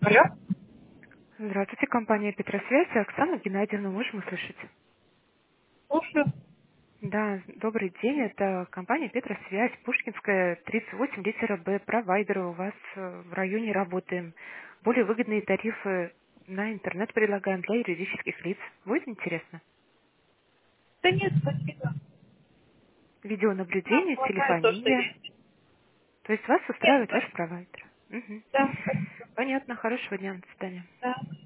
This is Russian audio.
Алло? Здравствуйте, компания Петросвязь. Оксана Геннадьевна, можем услышать? Слушаю. Да, добрый день. Это компания Петросвязь, Пушкинская, 38, литера Б, провайдер. У вас в районе работаем. Более выгодные тарифы на интернет предлагаем для юридических лиц. Будет интересно? Да нет, спасибо. Нам Видеонаблюдение, хватает то, что телефония. есть. То есть вас Нет, устраивает ваш спасибо. провайдер. Мгм. Да, спасибо. Понятно. Хорошего дня. До свидания. Да.